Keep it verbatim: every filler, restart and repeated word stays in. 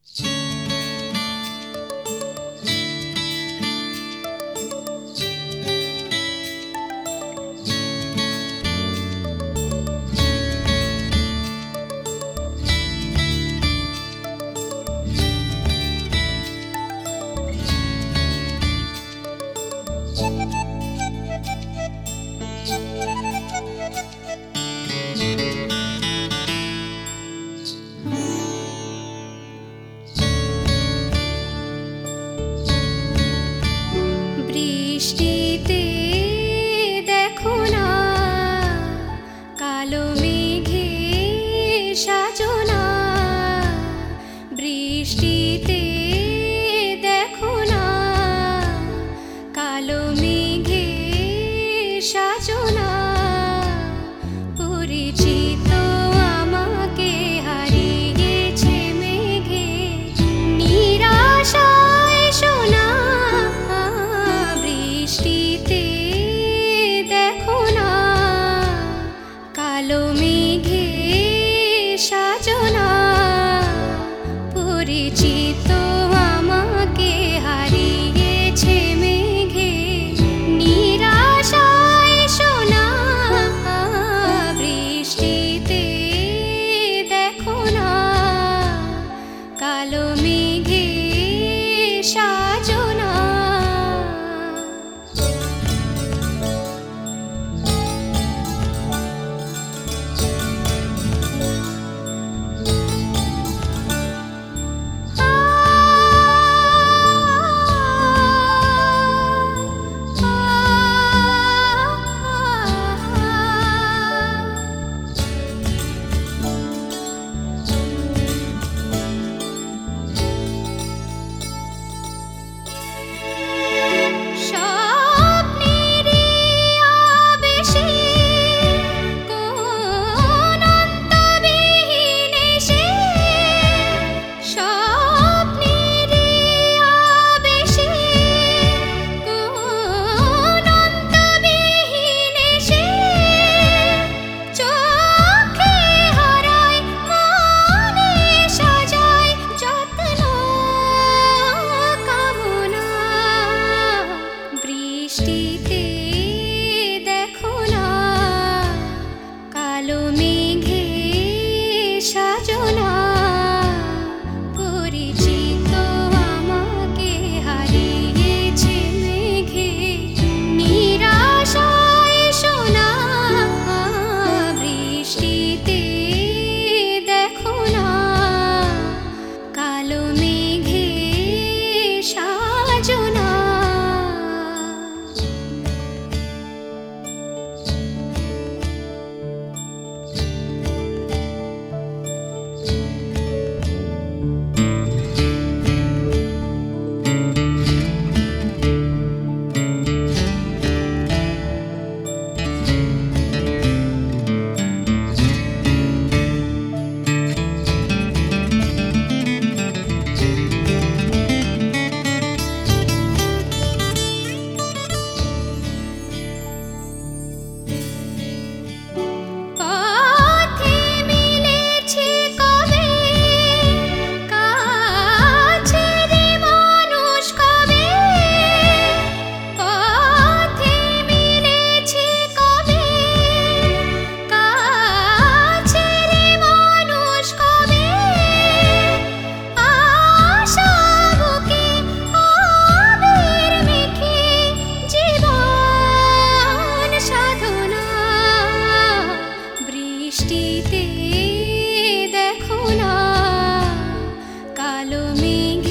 বৃষ্টিতে দেখো না কালো মেঘে সাজনা, বৃষ্টিতে দেখো না কালো মেঘে সাজনা, পরিচিত আমাকে হারিয়েছে মেঘে নিরাশায় সোনা, বৃষ্টিতে দেখো না কালো মেঘে সাজনা, পরিচিত আমাকে হারিয়েছে মেঘে নিরাশায় সোনা, বৃষ্টিতে দেখো না কালো মেঘে সাজনা। বৃষ্টিতে দেখো না কালো মেঘে সাজনা, পরিচিত আমাকে হারিয়েছে মেঘে নিরাশায় সোনা, বৃষ্টিতে দেখো না কালো মেঘে সাজনা। বৃষ্টিতে দেখো না কালো মেঘে